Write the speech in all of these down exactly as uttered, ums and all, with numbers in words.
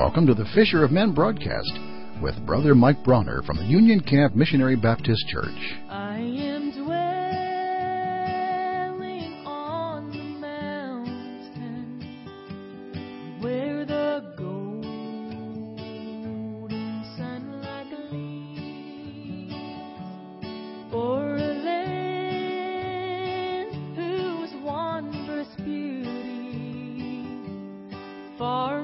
welcome to the Fisher of Men broadcast with Brother Mike Bronner from the Union Camp Missionary Baptist Church. I am dwelling on the mountain where the golden sunlight gleams, o'er a land whose wondrous beauty far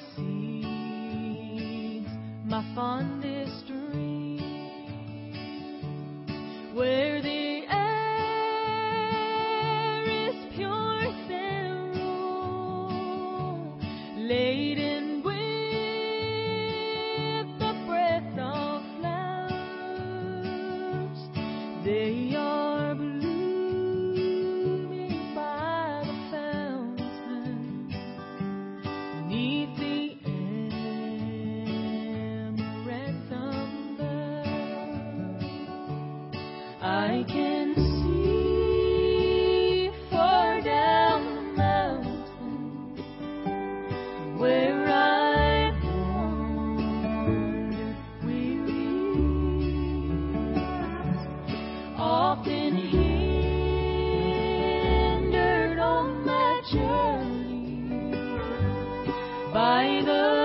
exceeds my fondest dream, where the air is pure cerul, laden with the breath of flowers. They are blooming by the fountain, 'neath the I can see far down the mountain where I've wandered weary, often hindered on my journey by the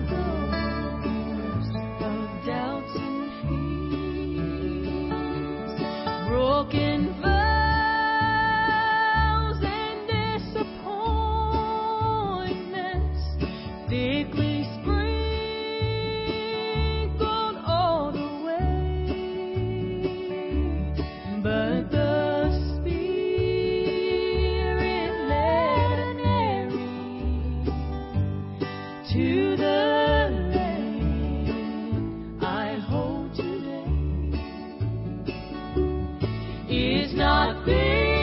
broken vows and disappointments, thickly sprinkled all the way. But the Spirit led Mary to the land I hold today. Is not this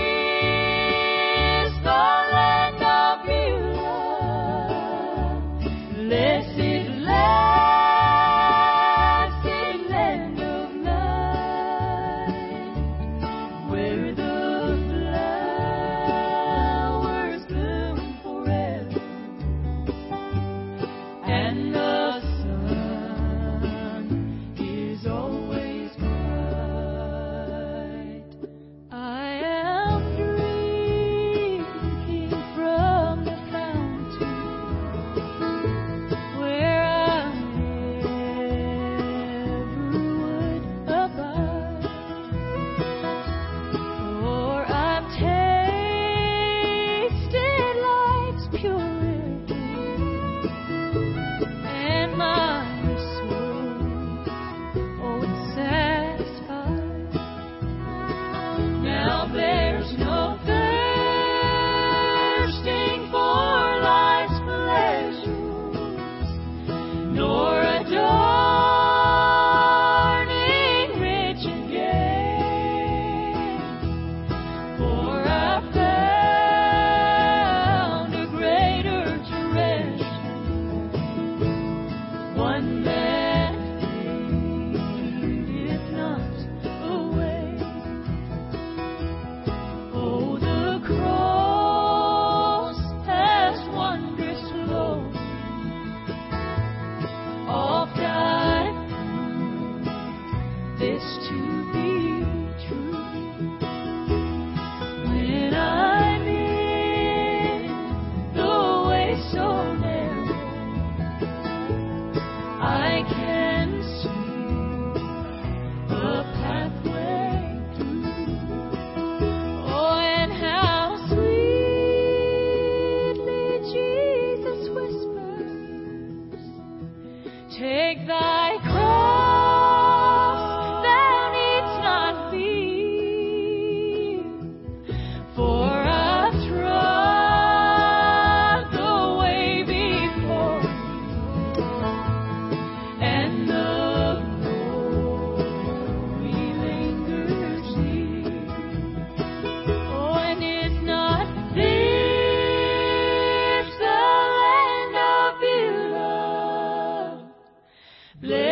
the land of Beulah, blessed lasting land of light, where the flowers bloom forever and the sun is always bright? I am drinking from the fountain where I never would abide, for I've tasted life's purity, and my soul, oh, it's satisfied. Now there's no thirsting for life's pleasures, nor adorning rich and gay, for I found a greater treasure, one that fadeth not away. Oh, the cross has wondrous glory. Oft I've found this to be true. When I'm in the way so narrow, I can see a pathway through. Oh, and how sweetly Jesus whispers, take thy cross, thou needst not fear, for I've trod the way before you, and the glory lingers near. Oh, and is not this the land of Beulah, blessed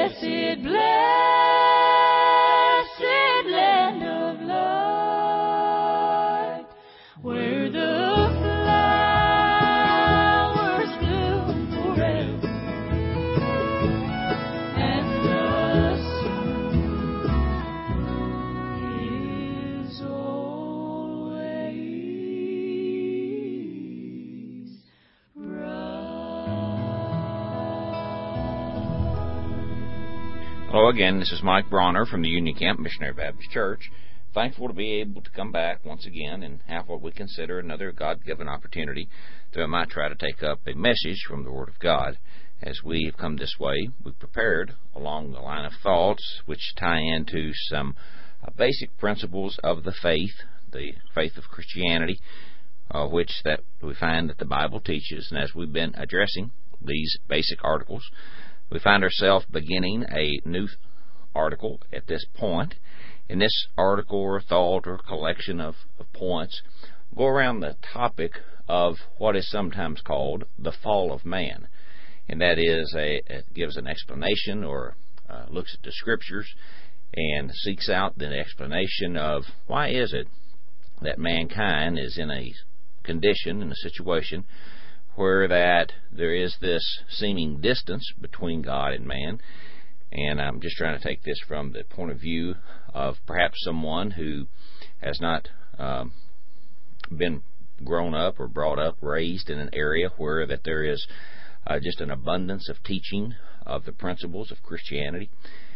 Hello again, this is Mike Bronner from the Union Camp Missionary Baptist Church. Thankful to be able to come back once again and have what we consider another God-given opportunity that I might try to take up a message from the Word of God. As we've come this way, we've prepared along the line of thoughts which tie into some uh, basic principles of the faith, the faith of Christianity, uh, which that we find that the Bible teaches. And as we've been addressing these basic articles, we find ourselves beginning a new article at this point. In this article or thought or collection of, of points, go around the topic of what is sometimes called the fall of man. And that is, a, it gives an explanation or uh, looks at the Scriptures and seeks out the explanation of why is it that mankind is in a condition, in a situation, where that there is this seeming distance between God and man. And I'm just trying to take this from the point of view of perhaps someone who has not um, been grown up or brought up, raised in an area where that there is uh, just an abundance of teaching of the principles of Christianity.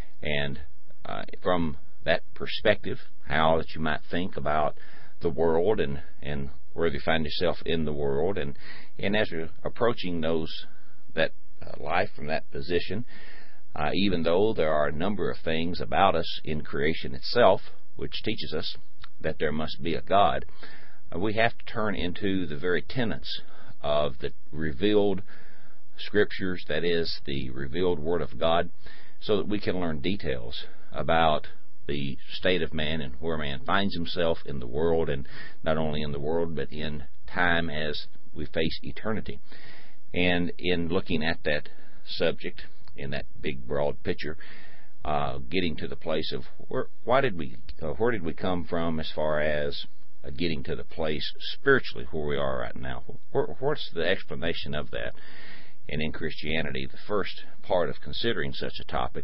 And uh, from that perspective, how that you might think about the world and, and where you find yourself in the world. And, and as you're approaching those that uh, life from that position, Uh, even though there are a number of things about us in creation itself which teaches us that there must be a God, uh, we have to turn into the very tenets of the revealed Scriptures, that is, the revealed Word of God, so that we can learn details about the state of man and where man finds himself in the world, and not only in the world but in time as we face eternity. And in looking at that subject, in that big broad picture, uh, getting to the place of where, why did we, uh, where did we come from as far as uh, getting to the place spiritually where we are right now? Where, what's the explanation of that? And in Christianity, the first part of considering such a topic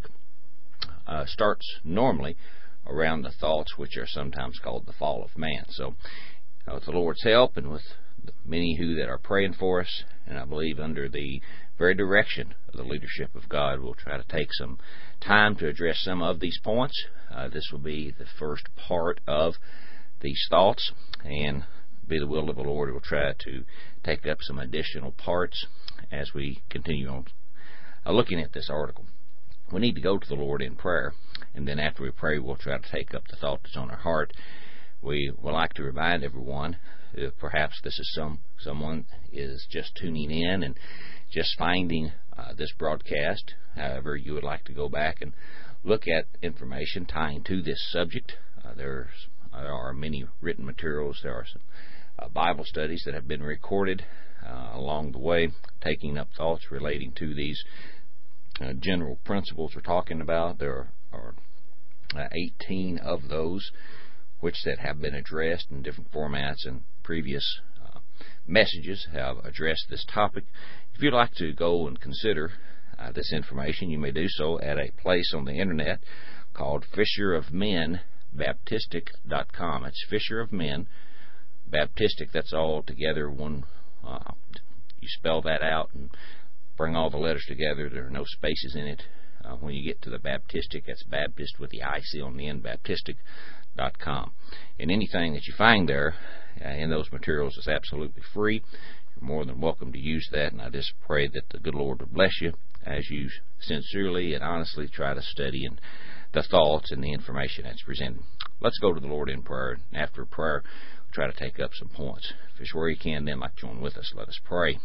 uh, starts normally around the thoughts which are sometimes called the fall of man. So, uh, with the Lord's help and with many who that are praying for us, and I believe under the very direction of the leadership of God, we'll try to take some time to address some of these points. Uh, this will be the first part of these thoughts, and be the will of the Lord, we'll try to take up some additional parts as we continue on uh, looking at this article. We need to go to the Lord in prayer, and then after we pray, we'll try to take up the thought that's on our heart. We would like to remind everyone, if perhaps this is some someone is just tuning in and just finding uh, this broadcast, however you would like to go back and look at information tying to this subject. Uh, there's, there are many written materials. There are some uh, Bible studies that have been recorded uh, along the way, taking up thoughts relating to these uh, general principles we're talking about. There are, are uh, eighteen of those which that have been addressed in different formats, and previous uh, messages have addressed this topic. If you'd like to go and consider uh, this information, you may do so at a place on the internet called Fisher of Men Baptistic dot com. It's Fisher of Men Baptistic. That's all together one. Uh, you spell that out and bring all the letters together. There are no spaces in it. Uh, when you get to the Baptistic, that's Baptist with the I C on the end, Baptistic dot com. And anything that you find there uh, in those materials is absolutely free. You're more than welcome to use that, and I just pray that the good Lord will bless you as you sincerely and honestly try to study and the thoughts and the information that's presented. Let's go to the Lord in prayer, and after prayer, we'll try to take up some points. If it's where you can, then like join with us. Let us pray.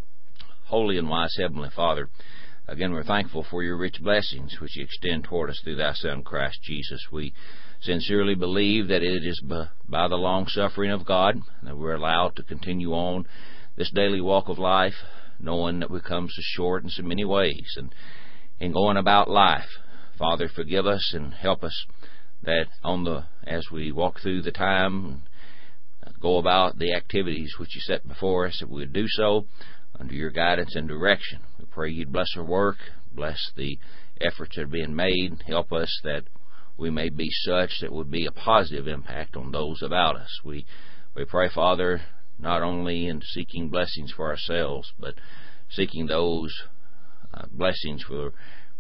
Holy and wise Heavenly Father, again, we're thankful for your rich blessings which you extend toward us through thy Son, Christ Jesus. We sincerely believe that it is by the long suffering of God that we're allowed to continue on this daily walk of life, knowing that we come so short in so many ways, and in going about life. Father, forgive us and help us that on the as we walk through the time, go about the activities which you set before us, that we would do so under your guidance and direction. We pray you'd bless our work, bless the efforts that are being made, help us that we may be such that would be a positive impact on those about us. We we pray, Father, not only in seeking blessings for ourselves, but seeking those uh, blessings for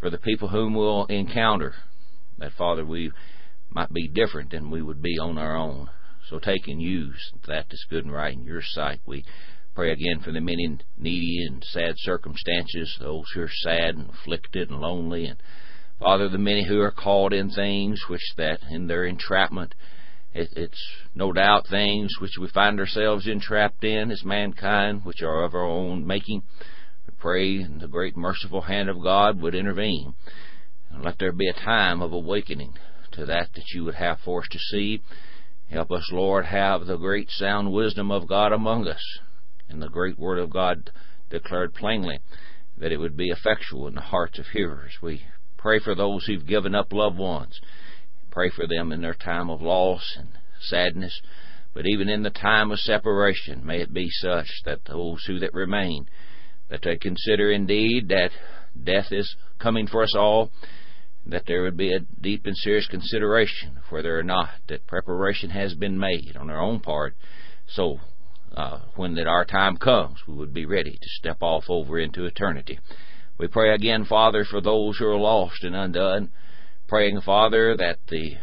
for the people whom we'll encounter, that, Father, we might be different than we would be on our own. So take and use that that's good and right in your sight. We pray again for the many needy and sad circumstances, those who are sad and afflicted and lonely, and Father, the many who are caught in things which that in their entrapment, it, it's no doubt things which we find ourselves entrapped in as mankind, which are of our own making. We pray in the great merciful hand of God would intervene, and let there be a time of awakening to that that you would have for us to see. Help us, Lord, have the great sound wisdom of God among us, and the great word of God declared plainly, that it would be effectual in the hearts of hearers. We pray for those who've given up loved ones. Pray for them in their time of loss and sadness. But even in the time of separation, may it be such that those who that remain, that they consider indeed that death is coming for us all, that there would be a deep and serious consideration whether or not that preparation has been made on our own part, so uh, when that our time comes, we would be ready to step off over into eternity. We pray again, Father, for those who are lost and undone, praying, Father, that the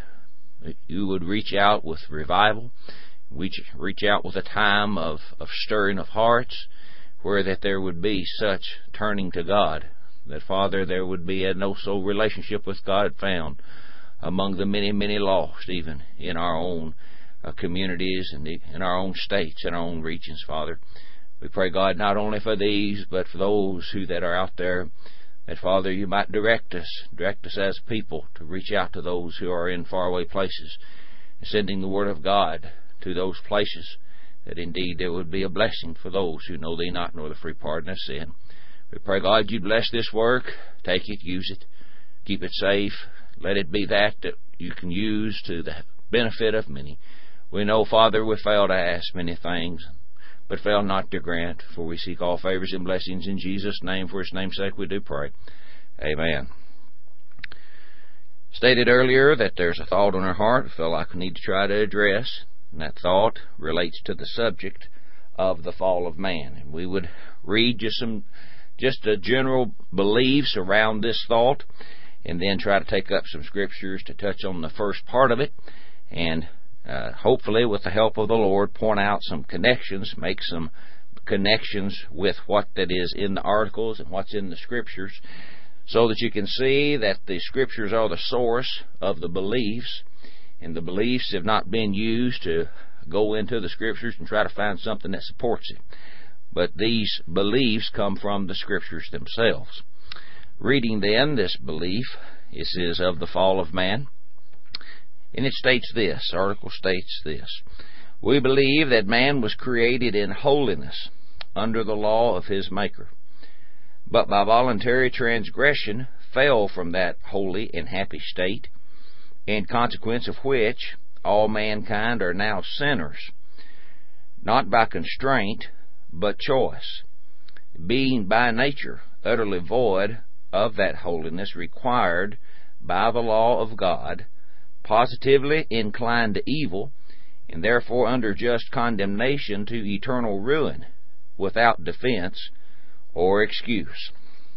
you would reach out with revival, reach, reach out with a time of, of stirring of hearts, where that there would be such turning to God, that, Father, there would be a no-soul relationship with God found among the many, many lost, even in our own uh, communities and in our own states and our own regions, Father. We pray, God, not only for these, but for those who that are out there, that, Father, you might direct us, direct us as people to reach out to those who are in faraway places, sending the Word of God to those places, that indeed there would be a blessing for those who know thee not, nor the free pardon of sin. We pray, God, you bless this work. Take it, use it, keep it safe. Let it be that that you can use to the benefit of many. We know, Father, we fail to ask many things, but fail not to grant, for we seek all favors and blessings in Jesus' name. For his name's sake we do pray. Amen. Stated earlier that there's a thought on our heart I feel like we need to try to address, and that thought relates to the subject of the fall of man. And we would read just some just the general beliefs around this thought, and then try to take up some scriptures to touch on the first part of it, and uh, hopefully with the help of the Lord point out some connections, make some connections with what that is in the articles and what's in the scriptures, so that you can see that the scriptures are the source of the beliefs, and the beliefs have not been used to go into the scriptures and try to find something that supports it. But these beliefs come from the scriptures themselves. Reading then this belief, it is of the fall of man, and it states this, the article states this: we believe that man was created in holiness under the law of his Maker, but by voluntary transgression fell from that holy and happy state, in consequence of which all mankind are now sinners, not by constraint, but choice, being by nature utterly void of that holiness required by the law of God, positively inclined to evil, and therefore under just condemnation to eternal ruin, without defense or excuse.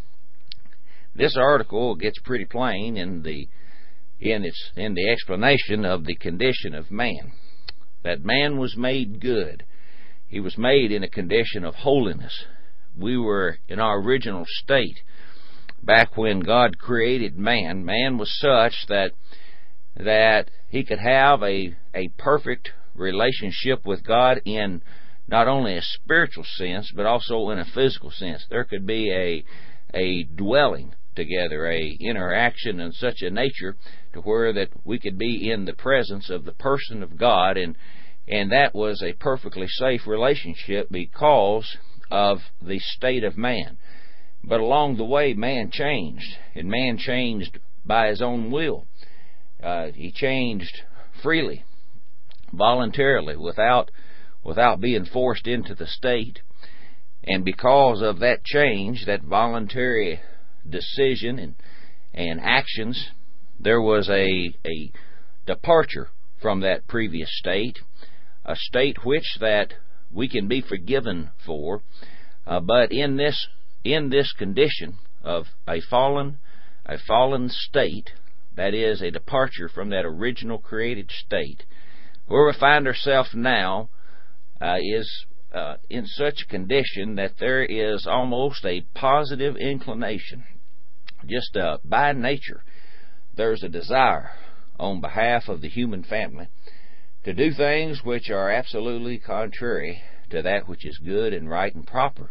This article gets pretty plain in the in its in the explanation of the condition of man. That man was made good. He was made in a condition of holiness. We were in our original state. Back when God created man, man was such that that he could have a, a perfect relationship with God in not only a spiritual sense, but also in a physical sense. There could be a a dwelling together, a interaction in such a nature to where that we could be in the presence of the person of God, and and that was a perfectly safe relationship because of the state of man. But along the way, man changed, and man changed by his own will. Uh, he changed freely, voluntarily, without without being forced into the state. And because of that change, that voluntary decision and and actions, there was a a departure from that previous state, a state which that we can be forgiven for, uh, but in this in this condition of a fallen a fallen state, that is, a departure from that original created state. Where we find ourselves now uh, is uh, in such a condition that there is almost a positive inclination. Just uh, by nature, there's a desire on behalf of the human family to do things which are absolutely contrary to that which is good and right and proper.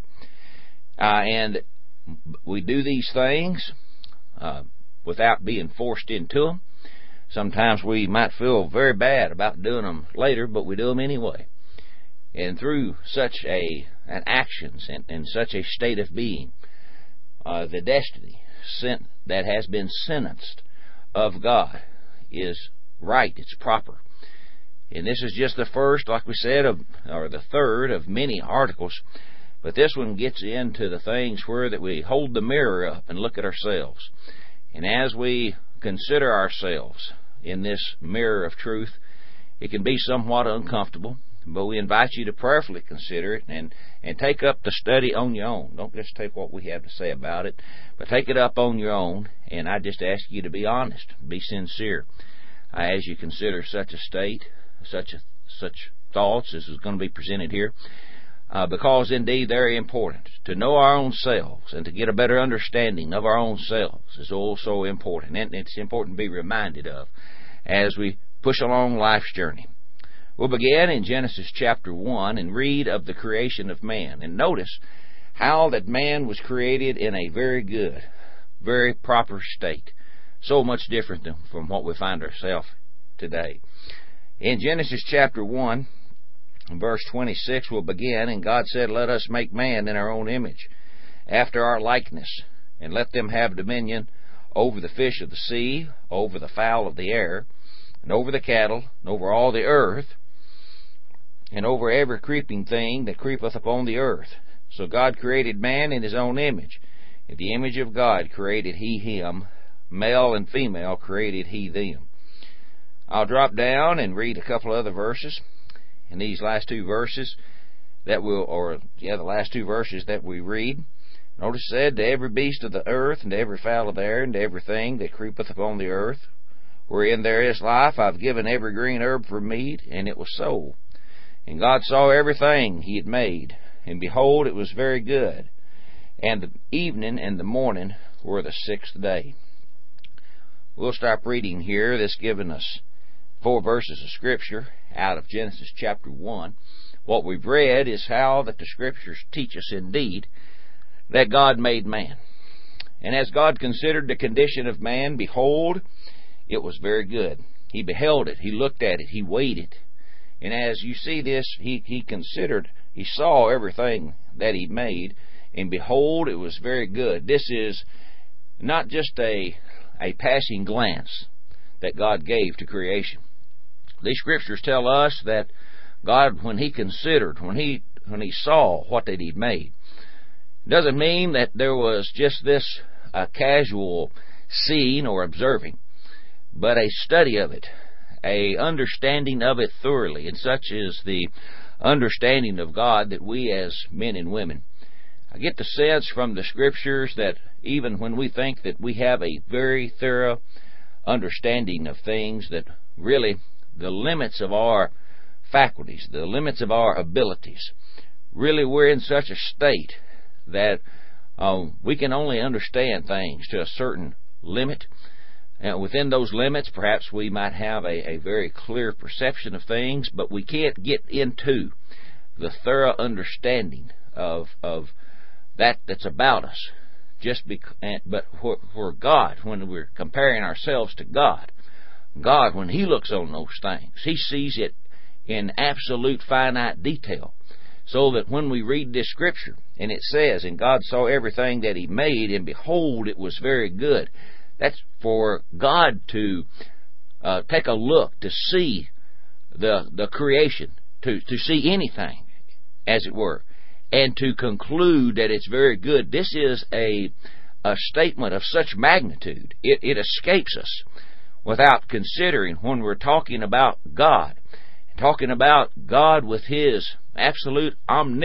Uh, and we do these things uh, without being forced into them. Sometimes we might feel very bad about doing them later, but we do them anyway. And through such a an actions and, and such a state of being, uh, the destiny sent, that has been sentenced of God is right, it's proper. And this is just the first, like we said, of, or the third of many articles. But this one gets into the things where that we hold the mirror up and look at ourselves. And as we consider ourselves in this mirror of truth, it can be somewhat uncomfortable, but we invite you to prayerfully consider it and, and take up the study on your own. Don't just take what we have to say about it, but take it up on your own. And I just ask you to be honest, be sincere, uh, as you consider such a state, such a, such thoughts as is going to be presented here. Uh, because indeed they're important. To know our own selves and to get a better understanding of our own selves is also important. And it's important to be reminded of as we push along life's journey. We'll begin in Genesis chapter one and read of the creation of man. And notice how that man was created in a very good, very proper state. So much different than from what we find ourselves today. In Genesis chapter one, verse twenty-six, we'll begin, and God said, "Let us make man in our own image, after our likeness, and let them have dominion over the fish of the sea, over the fowl of the air, and over the cattle, and over all the earth, and over every creeping thing that creepeth upon the earth." So God created man in his own image. In the image of God created he him, male and female created he them. I'll drop down and read a couple other verses. In these last two verses that we'll, or yeah, the last two verses that we read, notice it said, "To every beast of the earth, and to every fowl of the air, and to everything that creepeth upon the earth, wherein there is life, I've given every green herb for meat," and it was so. And God saw everything he had made, and behold, it was very good. And the evening and the morning were the sixth day. We'll stop reading here. This giving us four verses of Scripture out of Genesis chapter one. What we've read is how that the Scriptures teach us indeed that God made man. And as God considered the condition of man, behold, it was very good. He beheld it, he looked at it, he weighed it. And as you see this, he, he considered, he saw everything that he made, and behold, it was very good. This is not just a, a passing glance that God gave to creation. These Scriptures tell us that God, when he considered, when he when he saw what that he'd made, doesn't mean that there was just this uh, casual seeing or observing, but a study of it, a understanding of it thoroughly, and such is the understanding of God that we as men and women, I get the sense from the Scriptures that even when we think that we have a very thorough understanding of things, that really the limits of our faculties, the limits of our abilities, really we're in such a state that um, we can only understand things to a certain limit. And within those limits, perhaps we might have a, a very clear perception of things, but we can't get into the thorough understanding of of that that's about us. Just bec- but for, for God, when we're comparing ourselves to God, God, when he looks on those things, he sees it in absolute finite detail. So that when we read this Scripture, and it says, "And God saw everything that he made, and behold, it was very good." That's for God to uh, take a look, to see the the creation, to, to see anything, as it were, and to conclude that it's very good. This is a, a statement of such magnitude, it, it escapes us without considering when we're talking about God, talking about God with his absolute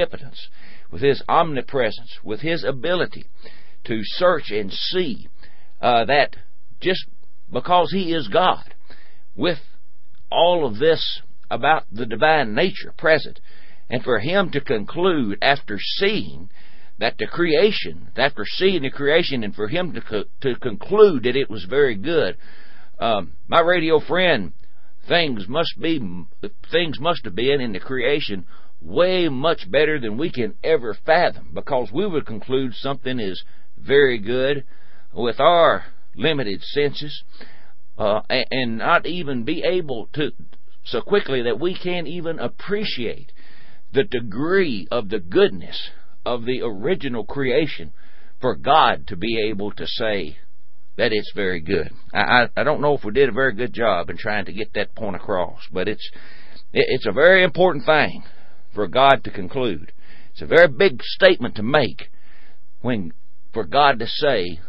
omnipotence, with his omnipresence, with his ability to search and see uh, that just because He is God, with all of this about the divine nature present, and for Him to conclude after seeing that the creation, after seeing the creation, and for Him to co- to conclude that it was very good, um, my radio friend, things must be things must have been in the creation way much better than we can ever fathom, because we would conclude something is very good with our limited senses, uh, and, and not even be able to so quickly that we can't even appreciate the degree of the goodness of the original creation for God to be able to say that it's very good. I, I, I don't know if we did a very good job in trying to get that point across, but it's it, it's a very important thing for God to conclude. It's a very big statement to make when for God to say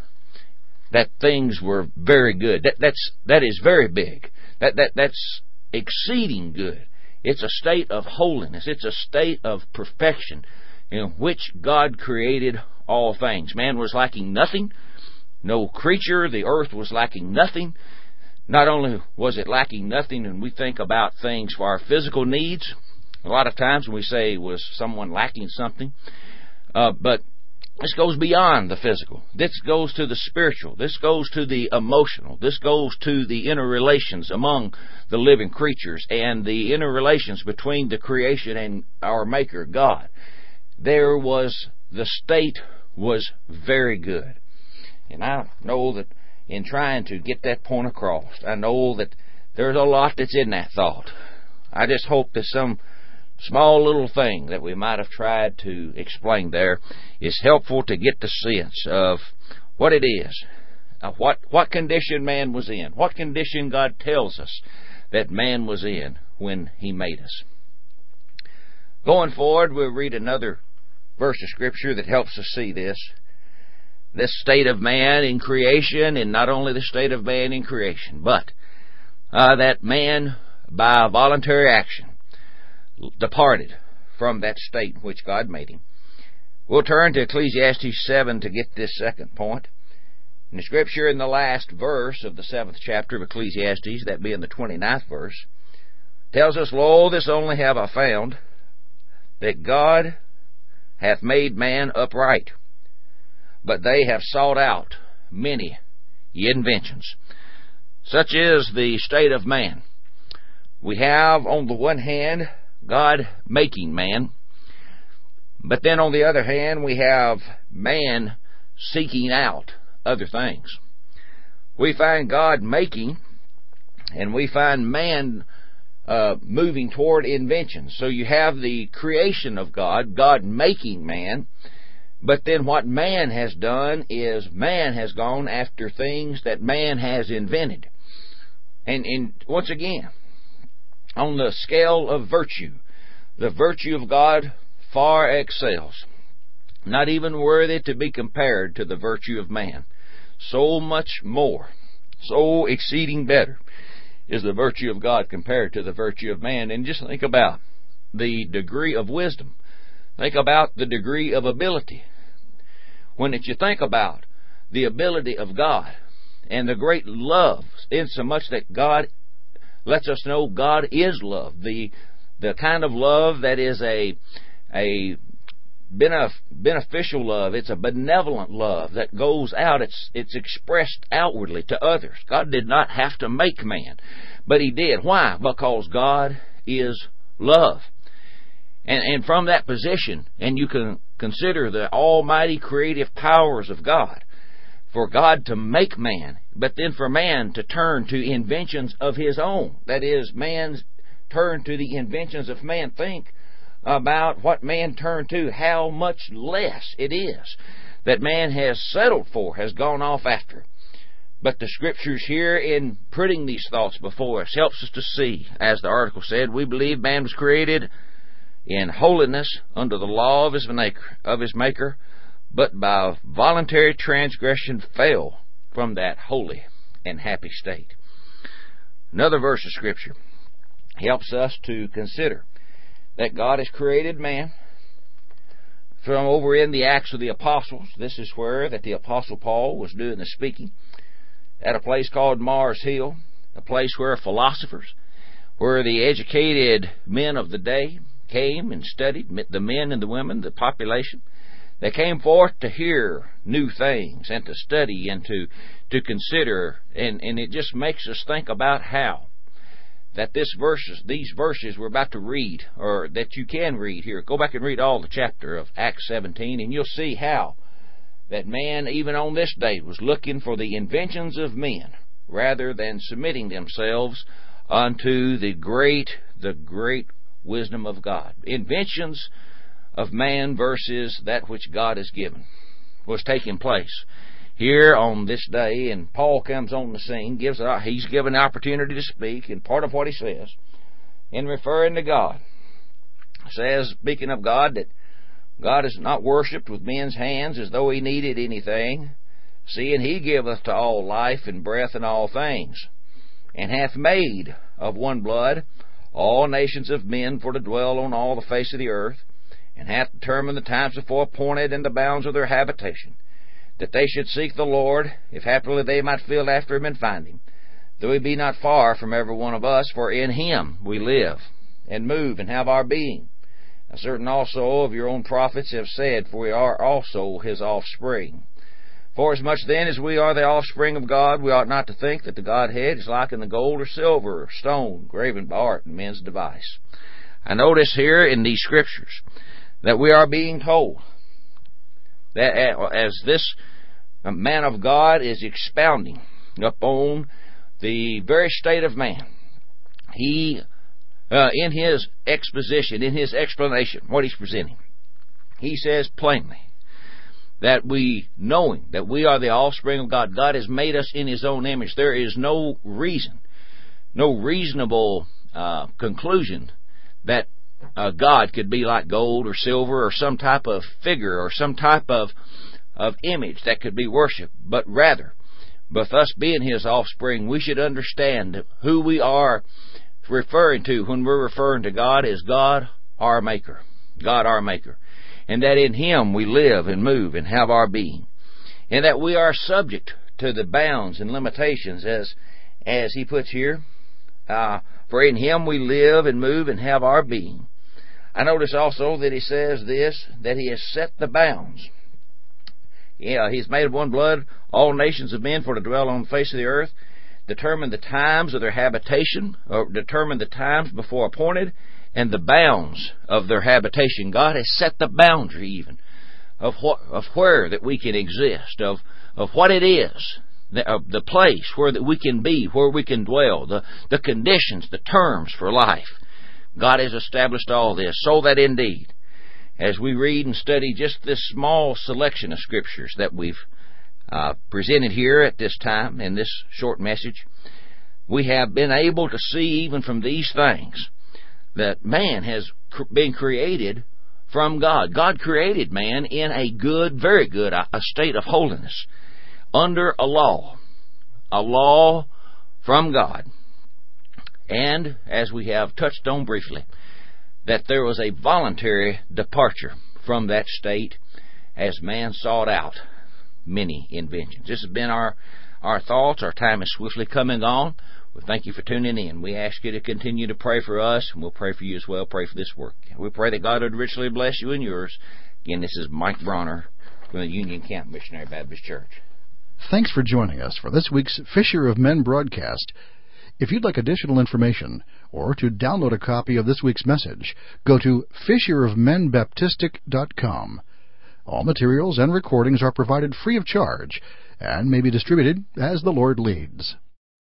that things were very good. That that's that is very big. That that that's exceeding good. It's a state of holiness. It's a state of perfection in which God created all things. Man was lacking nothing. No creature. The earth was lacking nothing. Not only was it lacking nothing, and we think about things for our physical needs, a lot of times when we say, was someone lacking something, uh, but this goes beyond the physical. This goes to the spiritual. This goes to the emotional. This goes to the interrelations among the living creatures and the interrelations between the creation and our Maker, God. There was, the state was very good. And I know that in trying to get that point across, I know that there's a lot that's in that thought. I just hope that some small little thing that we might have tried to explain there is helpful to get the sense of what it is, of what, what condition man was in, what condition God tells us that man was in when He made us. Going forward, we'll read another verse of Scripture that helps us see this. This state of man in creation, and not only the state of man in creation, but uh, that man, by voluntary action, departed from that state in which God made him. We'll turn to Ecclesiastes seven to get this second point. In the Scripture, in the last verse of the seventh chapter of Ecclesiastes, that being the twenty-ninth verse, tells us, Lo, this only have I found, that God hath made man upright, but they have sought out many inventions. Such is the state of man. We have, on the one hand, God making man, but then on the other hand, we have man seeking out other things. We find God making, and we find man uh, moving toward invention. So you have the creation of God, God making man, but then what man has done is man has gone after things that man has invented. And, and once again, on the scale of virtue, the virtue of God far excels, not even worthy to be compared to the virtue of man. So much more, so exceeding better is the virtue of God compared to the virtue of man. And just think about the degree of wisdom. Think about the degree of ability. When you think about the ability of God and the great love, insomuch that God lets us know God is love, the the kind of love that is a a beneficial love. It's a benevolent love that goes out. It's it's expressed outwardly to others. God did not have to make man, but He did. Why? Because God is love. And and from that position, and you can consider the almighty creative powers of God, for God to make man, but then for man to turn to inventions of his own. That is, man's turn to the inventions of man. Think about what man turned to, how much less it is that man has settled for, has gone off after. But the Scriptures here, in putting these thoughts before us, helps us to see, as the article said, we believe man was created in holiness under the law of his maker, of his maker, but by voluntary transgression fell from that holy and happy state. Another verse of Scripture helps us to consider that God has created man, from over in the Acts of the Apostles. This is where that the Apostle Paul was doing the speaking at a place called Mars Hill, a place where philosophers, where the educated men of the day came and studied, the men and the women, the population. They came forth to hear new things and to study and to, to consider, and, and it just makes us think about how that this verses, these verses we're about to read, or that you can read here. Go back and read all the chapter of Acts seventeen, and you'll see how that man, even on this day, was looking for the inventions of men rather than submitting themselves unto the great, the great wisdom of God. Inventions of man versus that which God has given was taking place here on this day, and Paul comes on the scene, gives a, he's given the opportunity to speak, and part of what he says, in referring to God, says, speaking of God, that God is not worshipped with men's hands as though he needed anything, seeing he giveth to all life and breath and all things, and hath made of one blood all nations of men for to dwell on all the face of the earth, and hath determined the times before appointed and the bounds of their habitation, that they should seek the Lord, if happily they might feel after him and find him, though he be not far from every one of us, for in him we live, and move, and have our being. Now certain also of your own prophets have said, for we are also his offspring. Forasmuch then as we are the offspring of God, we ought not to think that the Godhead is like in the gold or silver or stone, graven by art and men's device. I notice here in these scriptures that we are being told that as this man of God is expounding upon the very state of man, he, uh, in his exposition, in his explanation, what he's presenting, he says plainly that we, knowing that we are the offspring of God, God has made us in his own image. There is no reason, no reasonable uh, conclusion that uh, God could be like gold or silver or some type of figure or some type of, of image that could be worshipped. But rather, with us being his offspring, we should understand who we are referring to when we're referring to God as God our Maker. God our Maker. And that in him we live and move and have our being. And that we are subject to the bounds and limitations as as he puts here. Uh, for in him we live and move and have our being. I notice also that he says this, that he has set the bounds. Yeah, he's made of one blood all nations of men for to dwell on the face of the earth, determined the times of their habitation, or determined the times before appointed, and the bounds of their habitation. God has set the boundary even of what, of where that we can exist, of of what it is, the, of the place where that we can be, where we can dwell, the the conditions, the terms for life. God has established all this, so that indeed, as we read and study just this small selection of scriptures that we've uh, presented here at this time in this short message, we have been able to see even from these things that man has been created from God. God created man in a good, very good, a state of holiness, under a law, a law from God. And, as we have touched on briefly, that there was a voluntary departure from that state as man sought out many inventions. This has been our, our thoughts. Our time is swiftly coming on. We thank you for tuning in. We ask you to continue to pray for us, and we'll pray for you as well. Pray for this work. We pray that God would richly bless you and yours. Again, this is Mike Bronner from the Union Camp Missionary Baptist Church. Thanks for joining us for this week's Fisher of Men broadcast. If you'd like additional information or to download a copy of this week's message, go to fisher of men baptistic dot com. All materials and recordings are provided free of charge and may be distributed as the Lord leads.